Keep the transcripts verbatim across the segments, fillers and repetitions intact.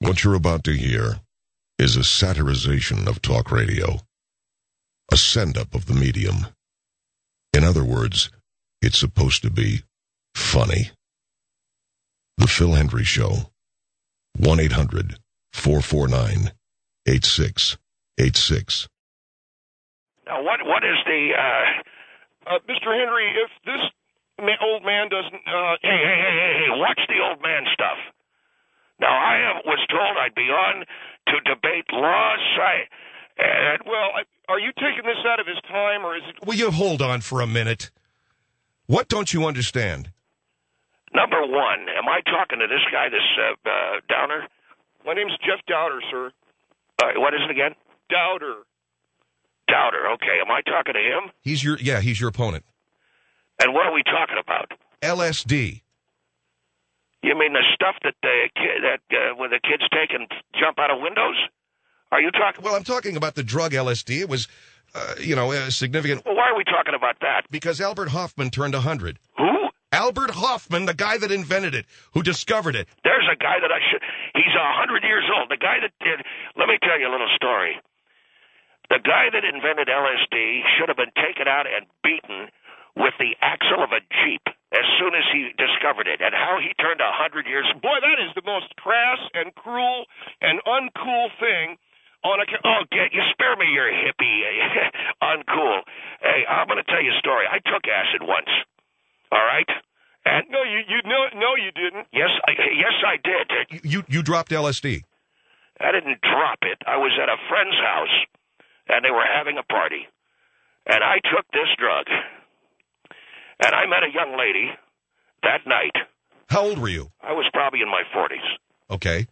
What you're about to hear is a satirization of talk radio, a send-up of the medium. In other words, it's supposed to be funny. The Phil Hendry Show, one eight hundred four four nine eight six eight six. Now, what what is the, uh, uh, Mister Henry, if this ma- old man doesn't, uh, hey, hey, hey, hey, hey, watch the old man stuff. Now, I have, was told I'd be on to debate laws, I, and, well, I, are you taking this out of his time, or is it... Will you hold on for a minute? What don't you understand? Number one, am I talking to this guy, this, uh, uh Downer? My name's Jeff Dowder, sir. Uh, what is it again? Dowder. Dowder, okay. Am I talking to him? He's your, yeah, he's your opponent. And what are we talking about? L S D. You mean the stuff that the kid, that uh, when the kids take and jump out of windows? Are you talking? Well, I'm talking about the drug L S D. It was, uh, you know, a significant. Well, why are we talking about that? Because Albert Hoffman turned a hundred. Who? Albert Hoffman, the guy that invented it, who discovered it. There's a guy that I should. He's a hundred years old. The guy that did. Let me tell you a little story. The guy that invented L S D should have been taken out and beaten with the axle of a Jeep as soon as he discovered it, and how he turned a hundred years. Boy, that is the most crass and cruel and uncool thing on a... Oh, get, you spare me your hippie, uncool. Hey, I'm going to tell you a story. I took acid once, all right? And no, you you no, no you didn't. Yes, I, yes, I did. You, you dropped L S D. I didn't drop it. I was at a friend's house, and they were having a party, and I took this drug. And I met a young lady that night. How old were you? I was probably in my forties. Okay.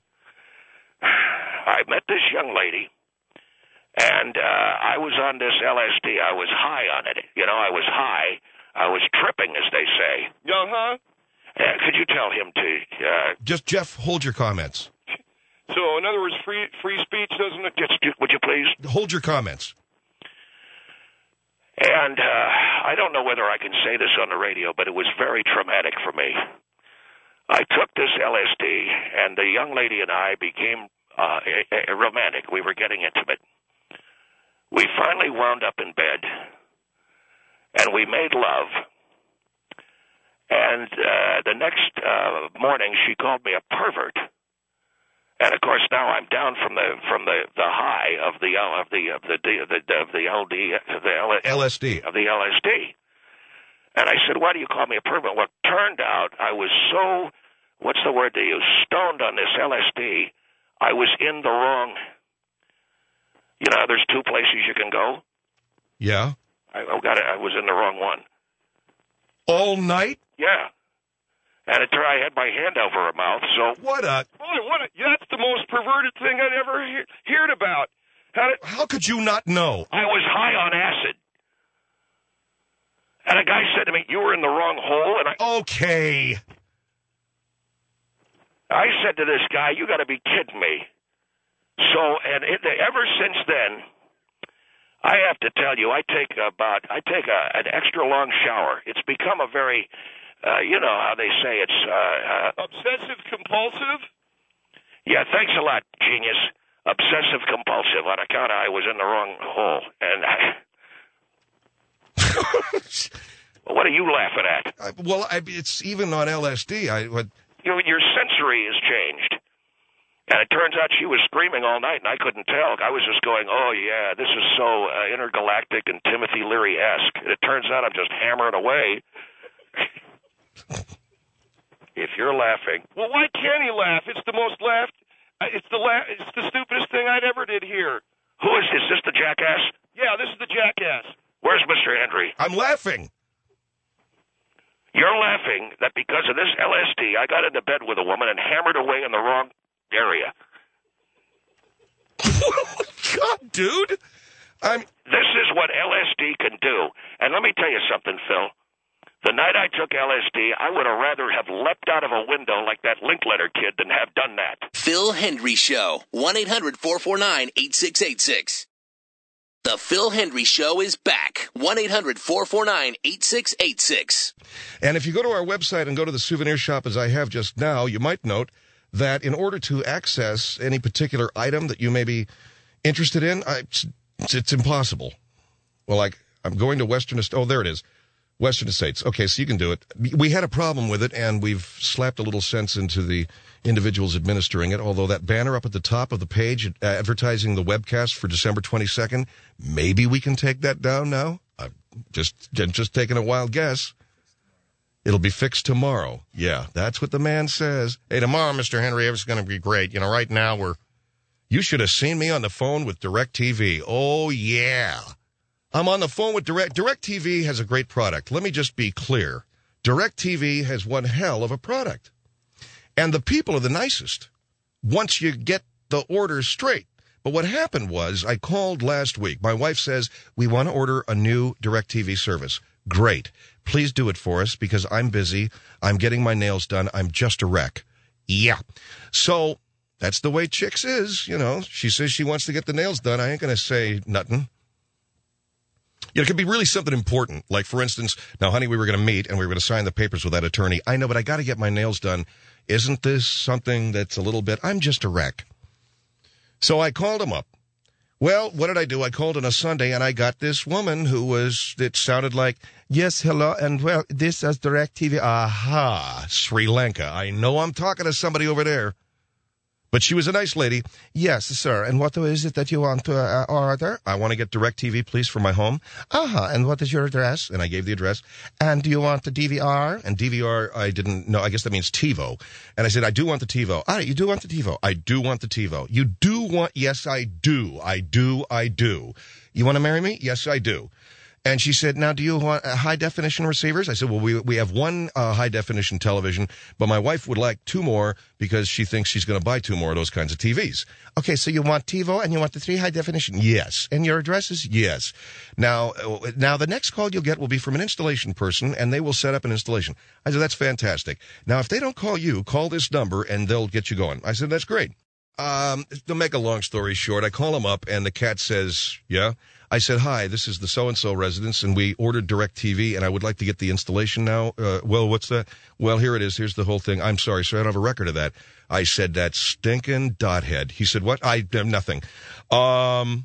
I met this young lady, and uh, I was on this L S D. I was high on it. You know, I was high. I was tripping, as they say. Uh-huh. Uh, could you tell him to... Uh, Just, Jeff, hold your comments. So, in other words, free free speech doesn't... Just, would you please? Hold your comments. And uh, I don't know whether I can say this on the radio, but it was very traumatic for me. I took this L S D, and the young lady and I became uh, a, a romantic. We were getting intimate. We finally wound up in bed, and we made love. And uh, the next uh, morning, she called me a pervert. And of course, now I'm down from the from the, the high of the of the of the the, the of the L D the L, L S D of the L S D. And I said, "Why do you call me a pervert?" Well, it turned out I was so what's the word they use? Stoned on this L S D. I was in the wrong. You know, there's two places you can go. Yeah. I, I got it. I was in the wrong one. All night? Yeah. And it turned, I had my hand over her mouth, so... What a... Boy, what a, that's the most perverted thing I'd ever he- heard about. How, did, how could you not know? I was high on acid. And a guy said to me, "You were in the wrong hole," and I... Okay. I said to this guy, "You got to be kidding me." So, and it, ever since then, I have to tell you, I take about, I take a, an extra long shower. It's become a very... Uh, you know how they say it's... Uh, uh, Obsessive-compulsive? Yeah, thanks a lot, genius. Obsessive-compulsive on account of I was in the wrong hole. And I... What are you laughing at? I, well, I, it's even on L S D. I, what... your, your sensory has changed. And it turns out she was screaming all night, and I couldn't tell. I was just going, "Oh, yeah, this is so uh, intergalactic and Timothy Leary-esque." And it turns out I'm just hammering away. If you're laughing, well, why can't he laugh? It's the most laughed. It's the la- It's the stupidest thing I ever did hear. Who is this? Is this the jackass? Yeah, this is the jackass. Where's Mister Hendry? I'm laughing. You're laughing that because of this L S D, I got into bed with a woman and hammered away in the wrong area. God, dude. I'm. This is what L S D can do. And let me tell you something, Phil. The night I took L S D, I would have rather have leapt out of a window like that Linkletter kid than have done that. Phil Hendry Show. one eight hundred four four nine eight six eight six. The Phil Hendry Show is back. one eight hundred four four nine eight six eight six. And if you go to our website and go to the souvenir shop, as I have just now, you might note that in order to access any particular item that you may be interested in, I, it's, it's impossible. Well, like, I'm going to Western Estates. Oh, there it is. Western Estates. Okay, so you can do it. We had a problem with it, and we've slapped a little sense into the individuals administering it, although that banner up at the top of the page uh, advertising the webcast for December twenty-second, maybe we can take that down now? I'm just, just taking a wild guess. It'll be fixed tomorrow. Yeah, that's what the man says. Hey, tomorrow, Mister Henry, it's going to be great. You know, right now we're... You should have seen me on the phone with DirecTV. Oh, yeah. I'm on the phone with Direct. DirecTV has a great product. Let me just be clear. DirecTV has one hell of a product. And the people are the nicest once you get the orders straight. But what happened was I called last week. My wife says, we want to order a new DirecTV service. Great. Please do it for us because I'm busy. I'm getting my nails done. I'm just a wreck. Yeah. So that's the way Chicks is. You know, she says she wants to get the nails done. I ain't going to say nothing. You know, it could be really something important. Like, for instance, now, honey, we were going to meet and we were going to sign the papers with that attorney. I know, but I got to get my nails done. Isn't this something that's a little bit, I'm just a wreck. So I called him up. Well, what did I do? I called on a Sunday and I got this woman who was, it sounded like, yes, hello, and well, this is DirecTV. Aha, Sri Lanka. I know I'm talking to somebody over there. But she was a nice lady. Yes, sir. And what is it that you want to uh, order? I want to get DirecTV, please, for my home. Uh-huh. And what is your address? And I gave the address. And do you want the D V R? And D V R, I didn't know. I guess that means TiVo. And I said, I do want the TiVo. All right, you do want the TiVo. I do want the TiVo. You do want, yes, I do. I do, I do. You want to marry me? Yes, I do. And she said, now, do you want uh, high-definition receivers? I said, well, we we have one uh, high-definition television, but my wife would like two more because she thinks she's going to buy two more of those kinds of T Vs. Okay, so you want TiVo and you want the three high-definition? Yes. And your address is? Yes. Now, uh, now, the next call you'll get will be from an installation person, and they will set up an installation. I said, that's fantastic. Now, if they don't call you, call this number, and they'll get you going. I said, that's great. Um, to make a long story short, I call him up, and the cat says, yeah? I said, hi, this is the so-and-so residence, and we ordered DirecTV, and I would like to get the installation now. Uh, well, what's that? Well, here it is. Here's the whole thing. I'm sorry, sir. I don't have a record of that. I said, that stinking dothead. He said, what? I have nothing. Um,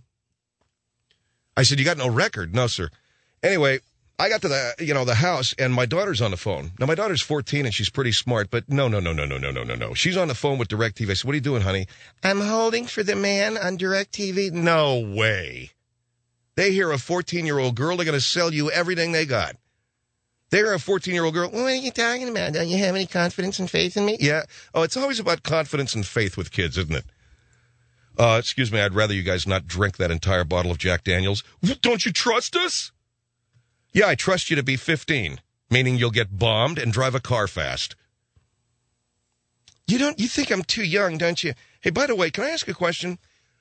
I said, you got no record? No, sir. Anyway, I got to the, you know, the house, and my daughter's on the phone. Now, my daughter's fourteen, and she's pretty smart, but no, no, no, no, no, no, no, no, no. She's on the phone with DirecTV. I said, what are you doing, honey? I'm holding for the man on DirecTV. No way. They hear a fourteen-year-old girl, they're going to sell you everything they got. They hear a fourteen-year-old girl, what are you talking about? Don't you have any confidence and faith in me? Yeah. Oh, it's always about confidence and faith with kids, isn't it? Uh, excuse me, I'd rather you guys not drink that entire bottle of Jack Daniels. Don't you trust us? Yeah, I trust you to be fifteen, meaning you'll get bombed and drive a car fast. You don't, you think I'm too young, don't you? Hey, by the way, can I ask a question?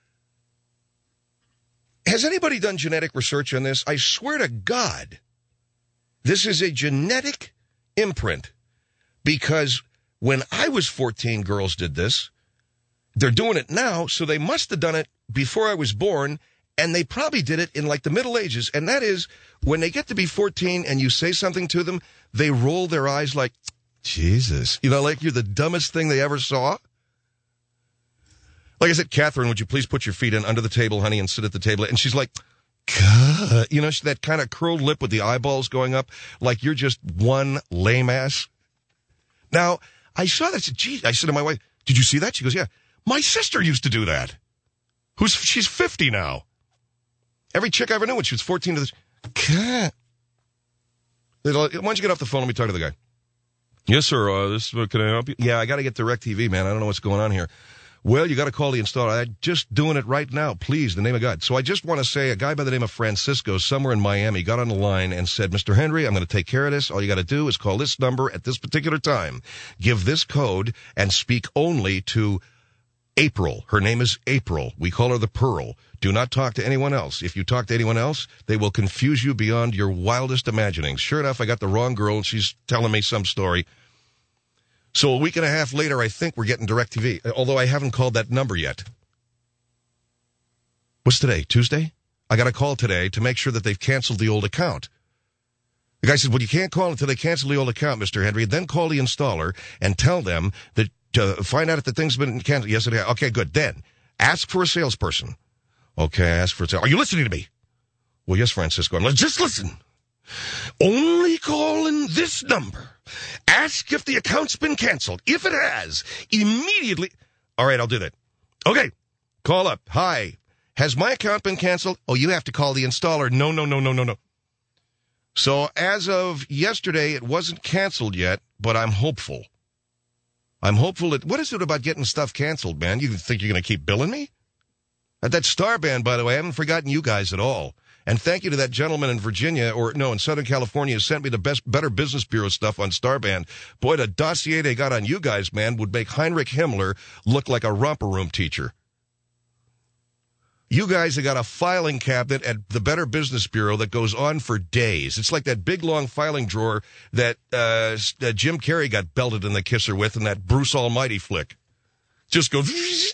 Has anybody done genetic research on this? I swear to God, this is a genetic imprint. Because when I was fourteen, girls did this. They're doing it now, so they must have done it before I was born, and they probably did it in like the Middle Ages. And that is, when they get to be fourteen and you say something to them, they roll their eyes like, Jesus. You know, like you're the dumbest thing they ever saw. Like I said, Catherine, would you please put your feet in under the table, honey, and sit at the table? And she's like, God. You know, that kind of curled lip with the eyeballs going up, like you're just one lame ass. Now, I saw that. I said, gee, I said to my wife, did you see that? She goes, yeah. My sister used to do that. Who's She's fifty now. Every chick I ever knew when she was fourteen to this. God. Why don't you get off the phone? Let me talk to the guy. Yes, sir. Uh, this uh, can I help you? Yeah, I got to get DirecTV, man. I don't know what's going on here. Well, you got to call the installer. I'm just doing it right now. Please, in the name of God. So I just want to say a guy by the name of Francisco somewhere in Miami got on the line and said, Mister Henry, I'm going to take care of this. All you got to do is call this number at this particular time. Give this code and speak only to April. Her name is April. We call her the Pearl. Do not talk to anyone else. If you talk to anyone else, they will confuse you beyond your wildest imaginings. Sure enough, I got the wrong girl, and she's telling me some story. So a week and a half later, I think we're getting DirecTV, although I haven't called that number yet. What's today, Tuesday? I got a call today to make sure that they've canceled the old account. The guy said, well, you can't call until they cancel the old account, Mister Henry. Then call the installer and tell them that to find out if the thing's been canceled? Yes, it has. Okay, good. Then ask for a salesperson. Okay, ask for a sales. Are you listening to me? Well, yes, Francisco. I'm like, just listen. Only call in this number. Ask if the account's been canceled. If it has, immediately. All right, I'll do that. Okay, call up. Hi, has my account been canceled? Oh, you have to call the installer. No, no, no, no, no, no. So as of yesterday, it wasn't canceled yet, but I'm hopeful. I'm hopeful that, what is it about getting stuff canceled, man? You think you're going to keep billing me? At that Star Band, by the way, I haven't forgotten you guys at all. And thank you to that gentleman in Virginia, or no, in Southern California, who sent me the best, Better Business Bureau stuff on Star Band. Boy, the dossier they got on you guys, man, would make Heinrich Himmler look like a romper room teacher. You guys have got a filing cabinet at the Better Business Bureau that goes on for days. It's like that big, long filing drawer that, uh, that Jim Carrey got belted in the kisser with in that Bruce Almighty flick. Just goes...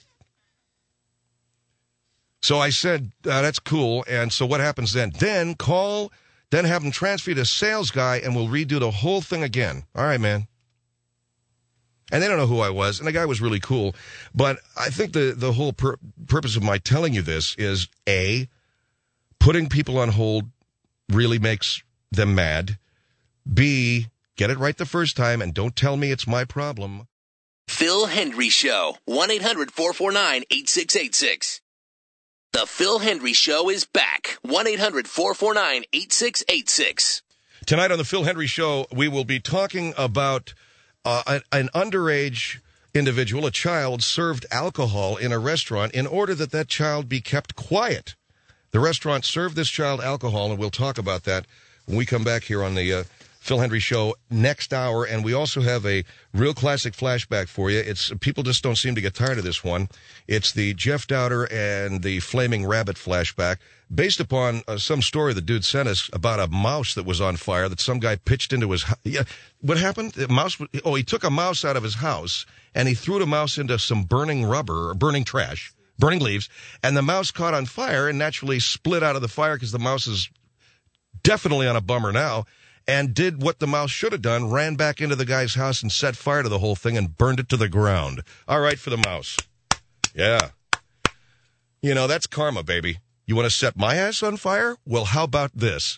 So I said, uh, that's cool. And so what happens then? Then call, then have them transfer you to a sales guy, and we'll redo the whole thing again. All right, man. And they don't know who I was, and the guy was really cool. But I think the, the whole pur- purpose of my telling you this is, A, putting people on hold really makes them mad. B, get it right the first time, and don't tell me it's my problem. Phil Hendry Show, one eight hundred four four nine eight six eight six. The Phil Hendry Show is back. one eight hundred four four nine eight six eight six. Tonight on the Phil Hendry Show, we will be talking about uh, an, an underage individual, a child, served alcohol in a restaurant in order that that child be kept quiet. The restaurant served this child alcohol, and we'll talk about that when we come back here on the uh, Phil Hendry Show next hour. And we also have a real classic flashback for you. It's people just don't seem to get tired of this one. It's the Jeff Dowder and the Flaming Rabbit flashback, based upon uh, some story the dude sent us about a mouse that was on fire that some guy pitched into his house. Yeah, what happened? The mouse. Oh, he took a mouse out of his house and he threw the mouse into some burning rubber or burning trash, burning leaves, and the mouse caught on fire and naturally split out of the fire because the mouse is definitely on a bummer now. And did what the mouse should have done, ran back into the guy's house and set fire to the whole thing and burned it to the ground. All right for the mouse. Yeah. You know, that's karma, baby. You want to set my ass on fire? Well, how about this?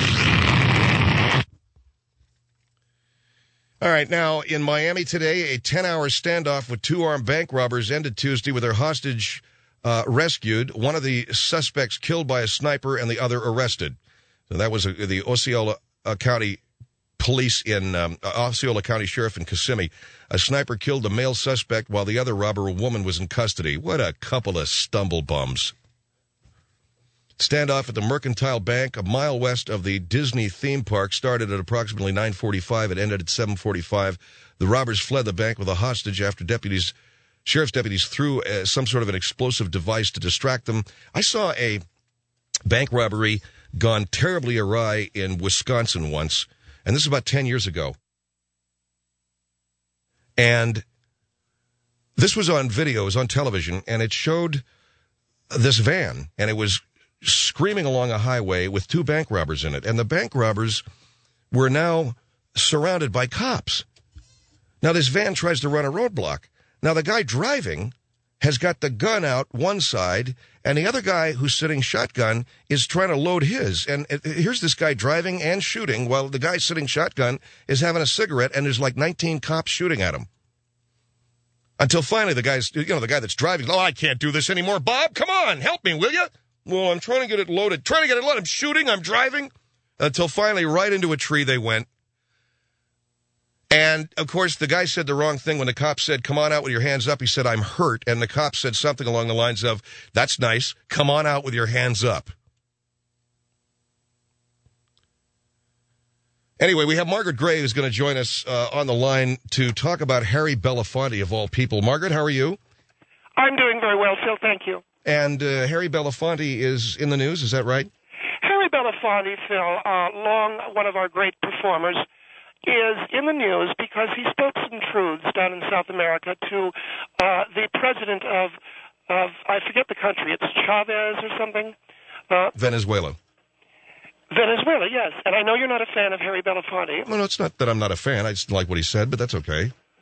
All right, now, in Miami today, a ten-hour standoff with two armed bank robbers ended Tuesday with their hostage uh, rescued, one of the suspects killed by a sniper and the other arrested. So that was a, the Osceola Uh, County Police in um, Osceola County Sheriff in Kissimmee. A sniper killed the male suspect while the other robber, a woman, was in custody. What a couple of stumble bums. Standoff at the Mercantile Bank, a mile west of the Disney theme park, started at approximately nine forty-five. It ended at seven forty-five. The robbers fled the bank with a hostage after deputies, sheriff's deputies threw uh, some sort of an explosive device to distract them. I saw a bank robbery gone terribly awry in Wisconsin once, and this is about ten years ago. And this was on video, it was on television, and it showed this van, and it was screaming along a highway with two bank robbers in it, and the bank robbers were now surrounded by cops. Now this van tries to run a roadblock. Now the guy driving has got the gun out one side, and the other guy who's sitting shotgun is trying to load his. And here's this guy driving and shooting while the guy sitting shotgun is having a cigarette, and there's like nineteen cops shooting at him. Until finally the guy's, you know, the guy that's driving, oh, I can't do this anymore. Bob, come on, help me, will you? Well, I'm trying to get it loaded. Trying to get it loaded. I'm shooting, I'm driving. Until finally right into a tree they went. And, of course, the guy said the wrong thing when the cop said, come on out with your hands up. He said, I'm hurt. And the cop said something along the lines of, that's nice. Come on out with your hands up. Anyway, we have Margaret Gray who's going to join us uh, on the line to talk about Harry Belafonte, of all people. Margaret, how are you? I'm doing very well, Phil. Thank you. And uh, Harry Belafonte is in the news. Is that right? Harry Belafonte, Phil, uh, long one of our great performers, is in the news because he spoke some truths down in South America to uh, the president of, of, I forget the country, it's Chavez or something? Uh, Venezuela. Venezuela, yes. And I know you're not a fan of Harry Belafonte. Well, no, it's not that I'm not a fan. I just like what he said, but that's okay.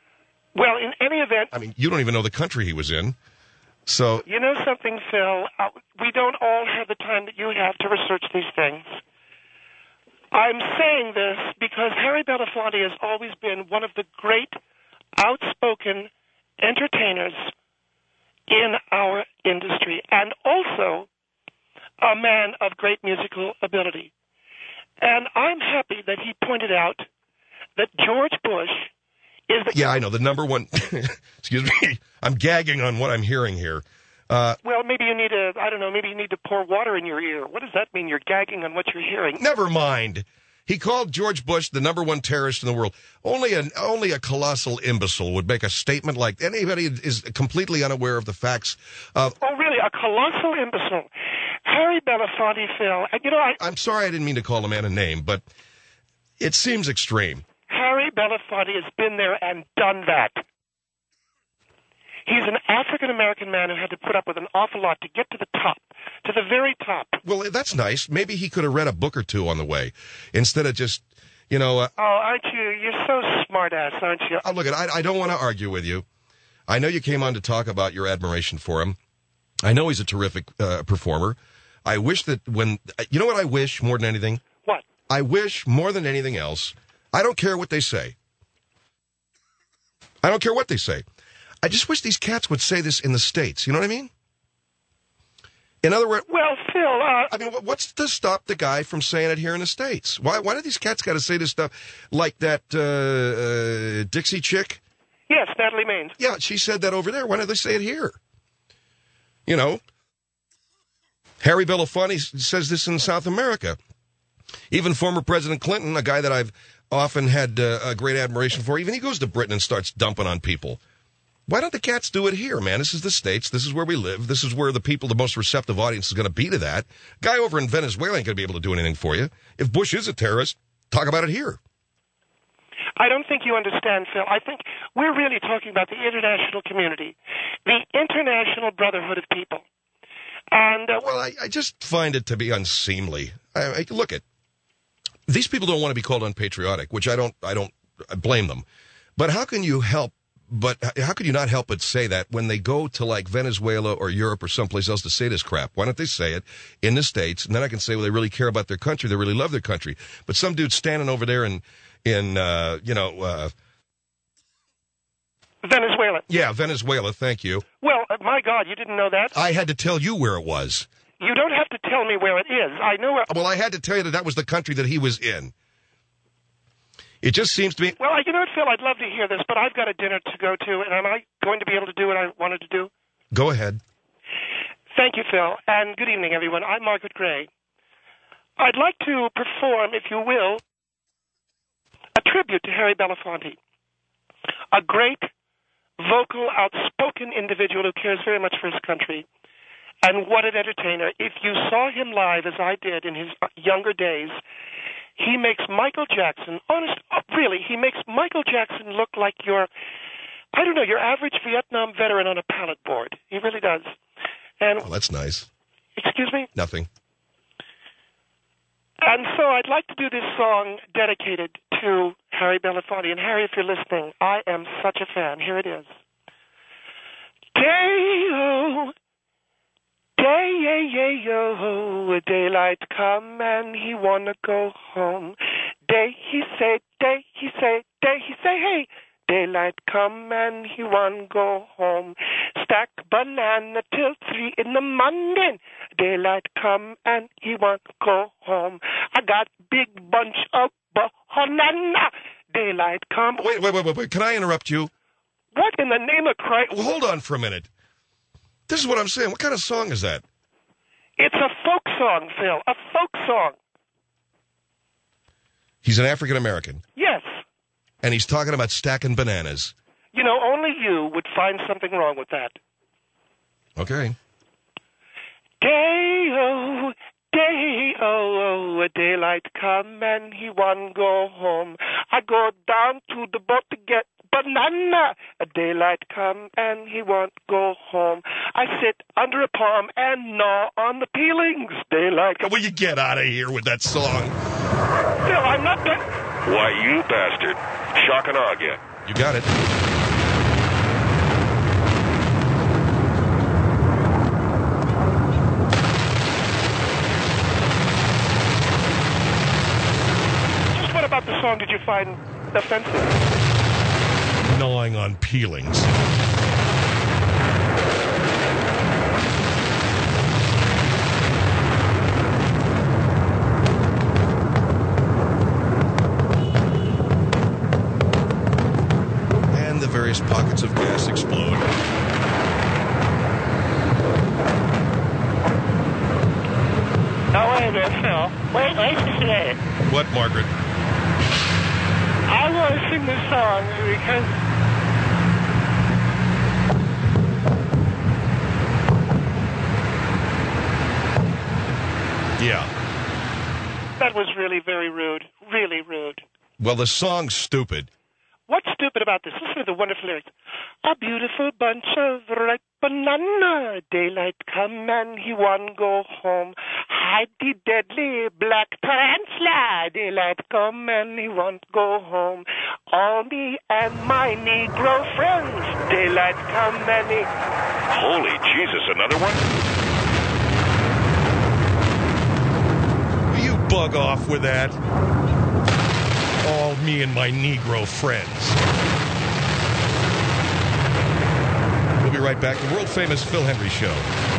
Well, in any event, I mean, you don't even know the country he was in. So, you know something, Phil? Uh, we don't all have the time that you have to research these things. I'm saying this because Harry Belafonte has always been one of the great outspoken entertainers in our industry, and also a man of great musical ability. And I'm happy that he pointed out that George Bush is the... Yeah, I know, the number one... Excuse me, I'm gagging on what I'm hearing here. Uh, well, maybe you need to, I don't know, maybe you need to pour water in your ear. What does that mean, you're gagging on what you're hearing? Never mind. He called George Bush the number one terrorist in the world. Only an only a colossal imbecile would make a statement like anybody is completely unaware of the facts of... Oh, really? A colossal imbecile. Harry Belafonte, Phil, and you know, I... I'm sorry I didn't mean to call a man a name, but it seems extreme. Harry Belafonte has been there and done that. He's an African-American man who had to put up with an awful lot to get to the top, to the very top. Well, that's nice. Maybe he could have read a book or two on the way instead of just, you know... Uh, oh, aren't you? You're so smart-ass, aren't you? Oh, look, I, I don't want to argue with you. I know you came on to talk about your admiration for him. I know he's a terrific uh, performer. I wish that when... You know what I wish more than anything? What? I wish more than anything else... I don't care what they say. I don't care what they say. I just wish these cats would say this in the States. You know what I mean? In other words... Well, Phil, uh... I mean, what's to stop the guy from saying it here in the States? Why Why do these cats got to say this stuff like that uh, uh, Dixie chick? Yes, Natalie Maines. Yeah, she said that over there. Why don't they say it here? You know, Harry Belafonte says this in South America. Even former President Clinton, a guy that I've often had uh, a great admiration for, even he goes to Britain and starts dumping on people. Why don't the cats do it here, man? This is the States. This is where we live. This is where the people, the most receptive audience is going to be to that. Guy over in Venezuela ain't going to be able to do anything for you. If Bush is a terrorist, talk about it here. I don't think you understand, Phil. I think we're really talking about the international community, the international brotherhood of people. And uh, Well, I, I just find it to be unseemly. I, I, look at these people don't want to be called unpatriotic, which I don't. I don't I blame them. But how can you help? But how could you not help but say that when they go to like Venezuela or Europe or someplace else to say this crap? Why don't they say it in the States? And then I can say, well, they really care about their country. They really love their country. But some dude standing over there in, in uh, you know... Uh, Venezuela. Yeah, Venezuela, thank you. Well, uh, my God, you didn't know that? I had to tell you where it was. You don't have to tell me where it is. I know where... Well, I had to tell you that that was the country that he was in. It just seems to me... Well, you know what, Phil, I'd love to hear this, but I've got a dinner to go to, and am I going to be able to do what I wanted to do? Go ahead. Thank you, Phil, and good evening, everyone. I'm Margaret Gray. I'd like to perform, if you will, a tribute to Harry Belafonte, a great, vocal, outspoken individual who cares very much for his country. And what an entertainer. If you saw him live, as I did in his younger days, he makes Michael Jackson, honest, really, he makes Michael Jackson look like your, I don't know, your average Vietnam veteran on a pallet board. He really does. And Oh, that's nice. Excuse me? Nothing. And so I'd like to do this song dedicated to Harry Belafonte. And Harry, if you're listening, I am such a fan. Here it is. Day-o, day-yo, daylight come and he wanna go home. Day, he say, day, he say, day, he say, hey. Daylight come and he wanna go home. Stack banana till three in the morning. Daylight come and he wanna go home. I got big bunch of banana. Daylight come. Wait, wait, wait, wait, wait. Can I interrupt you? What in the name of Christ? Well, hold on for a minute. This is what I'm saying. What kind of song is that? It's a folk song, Phil. A folk song. He's an African American. Yes. And he's talking about stacking bananas. You know, only you would find something wrong with that. Okay. Day-o, day-o, daylight come and he won't go home. I go down to the boat to get banana. A daylight come and he won't go home. I sit under a palm and gnaw on the peelings. Daylight come. Will you get out of here with that song? Phil, I'm not done. Why, you bastard. Shock and awe again. You got it. find offensive. Gnawing on peelings. And the various pockets of gas explode. Oh, wait a minute, Phil. Wait, wait just a minute. What, Margaret? I want to sing this song because... Yeah. That was really very rude. Really rude. Well, the song's stupid. What's stupid about this? Listen to the wonderful lyrics. A beautiful bunch of ripe banana. Daylight come and he won't go home. Hide the deadly black tarantula. Daylight come and he won't go home. All me and my Negro friends. Daylight come and he... Holy Jesus, another one? Will you bug off with that? All me and my Negro friends. We'll be right back. The world-famous Phil Hendrie Show.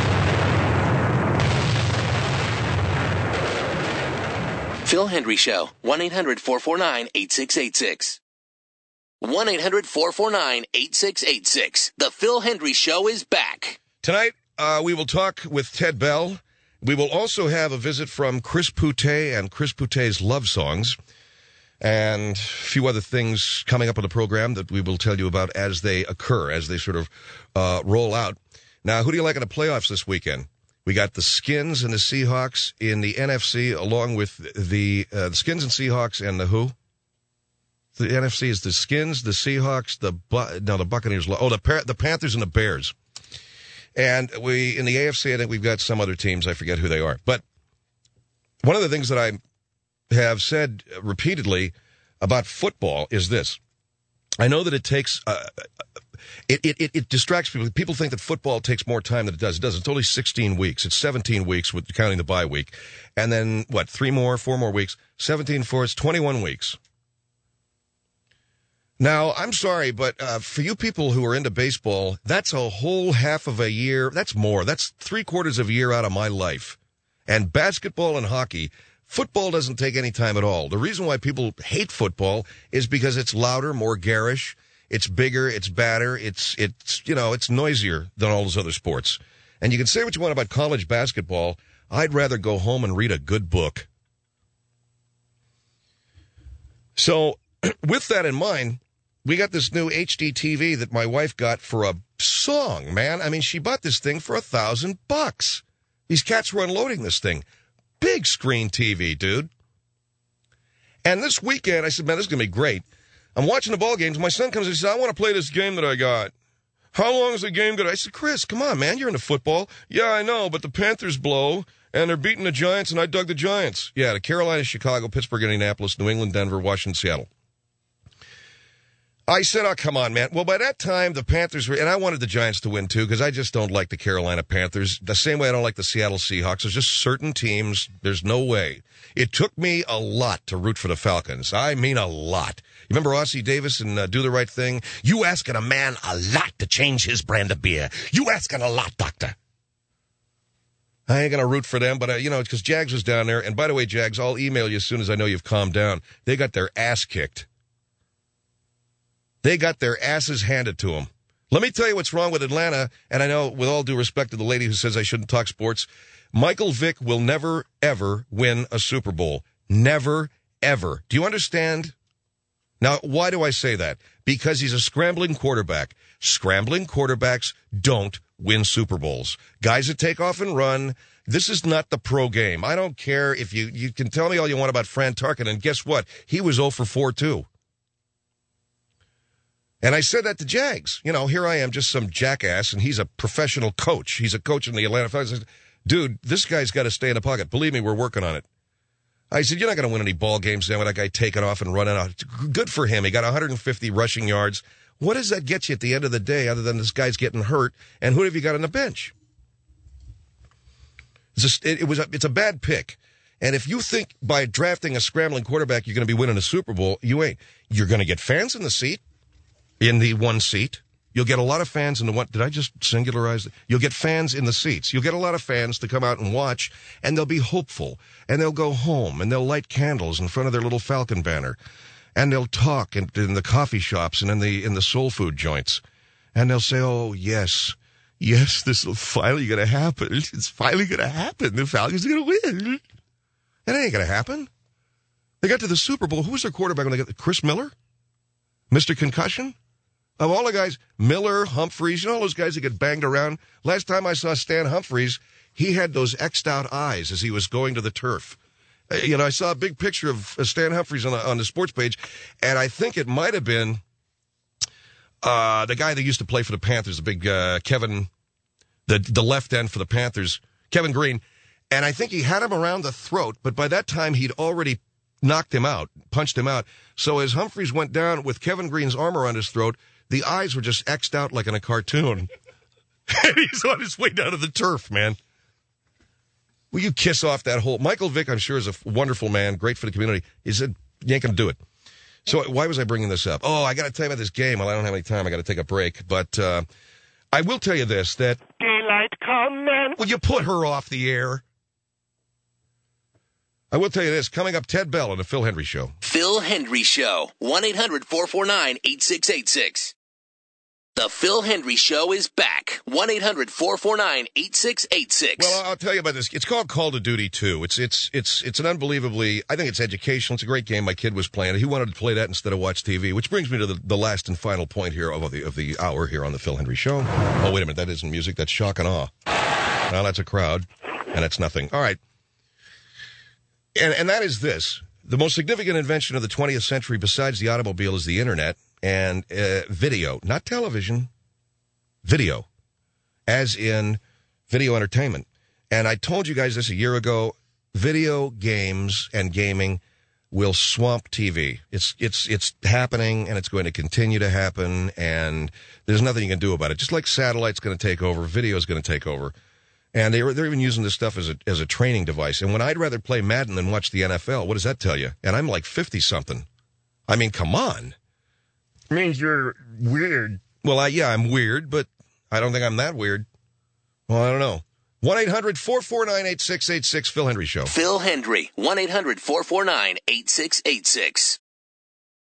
Phil Hendrie Show. one eight hundred four four nine eight six eight six. one eight hundred four four nine eight six eight six. The Phil Hendrie Show is back. Tonight, uh, we will talk with Ted Bell. We will also have a visit from Chris Poutet and Chris Poutet's Love Songs. And a few other things coming up on the program that we will tell you about as they occur, as they sort of uh, roll out. Now, who do you like in the playoffs this weekend? We got the Skins and the Seahawks in the N F C, along with the, uh, the Skins and Seahawks and the who? The N F C is the Skins, the Seahawks, the Bu- no, the Buccaneers. Oh, the Par- the Panthers and the Bears. And we in the A F C, I think we've got some other teams. I forget who they are. But one of the things that I have said repeatedly about football is this. I know that it takes, uh, it, it, it distracts people. People think that football takes more time than it does. It doesn't. It's only sixteen weeks. It's seventeen weeks with counting the bye week. And then, what, three more, four more weeks? seventeen, four, it's twenty-one weeks. Now, I'm sorry, but uh, for you people who are into baseball, that's a whole half of a year. That's more. That's three quarters of a year out of my life. And basketball and hockey, football doesn't take any time at all. The reason why people hate football is because it's louder, more garish, it's bigger, it's badder, it's, it's, you know, it's noisier than all those other sports. And you can say what you want about college basketball. I'd rather go home and read a good book. So, with that in mind, we got this new H D T V that my wife got for a song, man. I mean, she bought this thing for a thousand bucks. These cats were unloading this thing. Big screen T V, dude. And this weekend, I said, man, this is going to be great. I'm watching the ball games. My son comes and says, I want to play this game that I got. How long is the game good? I said, Chris, come on, man. You're into football. Yeah, I know, but the Panthers blow, and they're beating the Giants, and I dug the Giants. Yeah, the Carolina, Chicago, Pittsburgh, Indianapolis, New England, Denver, Washington, Seattle. I said, oh, come on, man. Well, by that time, the Panthers were, and I wanted the Giants to win, too, because I just don't like the Carolina Panthers. The same way I don't like the Seattle Seahawks. There's just certain teams, there's no way. It took me a lot to root for the Falcons. I mean a lot. You remember Ossie Davis and uh, Do the Right Thing? You asking a man a lot to change his brand of beer. You asking a lot, doctor. I ain't going to root for them, but, uh, you know, because Jags was down there. And by the way, Jags, I'll email you as soon as I know you've calmed down. They got their ass kicked. They got their asses handed to them. Let me tell you what's wrong with Atlanta, and I know, with all due respect to the lady who says I shouldn't talk sports, Michael Vick will never, ever win a Super Bowl. Never, ever. Do you understand? Now, why do I say that? Because he's a scrambling quarterback. Scrambling quarterbacks don't win Super Bowls. Guys that take off and run, this is not the pro game. I don't care if you, you can tell me all you want about Fran Tarkenton, and guess what? He was oh for four, too. And I said that to Jags. You know, here I am, just some jackass, and he's a professional coach. He's a coach in the Atlanta Falcons. I said, dude, this guy's got to stay in the pocket. Believe me, we're working on it. I said, you're not going to win any ball games now with that guy taking off and running out. Good for him. He got one hundred fifty rushing yards. What does that get you at the end of the day other than this guy's getting hurt? And who have you got on the bench? It's, a, it, it was a, it's a bad pick. And if you think by drafting a scrambling quarterback you're going to be winning a Super Bowl, you ain't. You're going to get fans in the seat, in the one seat. You'll get a lot of fans in the one. Did I just singularize it? You'll get fans in the seats. You'll get a lot of fans to come out and watch, and they'll be hopeful. And they'll go home, and they'll light candles in front of their little Falcon banner. And they'll talk in, in the coffee shops and in the in the soul food joints. And they'll say, oh, yes, yes, this is finally going to happen. It's finally going to happen. The Falcons are going to win. That ain't going to happen. They got to the Super Bowl. Who was their quarterback when they got Chris Miller? Mister Concussion? Of all the guys, Miller, Humphreys, you know all those guys that get banged around? Last time I saw Stan Humphreys, he had those X'd out eyes as he was going to the turf. Uh, you know, I saw a big picture of uh, Stan Humphreys on the, on the sports page, and I think it might have been uh, the guy that used to play for the Panthers, the big uh, Kevin, the, the left end for the Panthers, Kevin Green. And I think he had him around the throat, but by that time he'd already knocked him out, punched him out. So as Humphreys went down with Kevin Green's arm around his throat, the eyes were just X'd out like in a cartoon. And he's on his way down to the turf, man. Will you kiss off that whole... Michael Vick, I'm sure, is a wonderful man, great for the community. He said, you ain't going to do it. So why was I bringing this up? Oh, I got to tell you about this game. Well, I don't have any time. I got to take a break. But uh, I will tell you this, that... Daylight come and... Will you put her off the air? I will tell you this, coming up, Ted Bell on the Phil Hendry Show. Phil Hendry Show, one eight hundred four four nine eight six eight six. The Phil Hendry Show is back, one eight hundred four four nine eight six eight six. Well, I'll tell you about this. It's called Call of Duty two. It's it's it's it's an unbelievably, I think it's educational. It's a great game. My kid was playing it. He wanted to play that instead of watch T V, which brings me to the, the last and final point here of the of the hour here on the Phil Hendry Show. Oh, wait a minute. That isn't music. That's shock and awe. Now that's a crowd, and it's nothing. All right. And, and that is this. The most significant invention of the twentieth century besides the automobile is the internet and uh, video. Not television, video. As in video entertainment. And I told you guys this a year ago. Video games and gaming will swamp T V. It's it's it's happening, and it's going to continue to happen, and there's nothing you can do about it. Just like satellite's going to take over, video is going to take over. And they were, they're even using this stuff as a as a training device. And when I'd rather play Madden than watch the N F L, what does that tell you? And I'm like fifty-something. I mean, come on. It means you're weird. Well, I, yeah, I'm weird, but I don't think I'm that weird. Well, I don't know. one eight hundred four four nine eight six eight six, Phil Hendry Show. Phil Hendry, one eight hundred four four nine eight six eight six.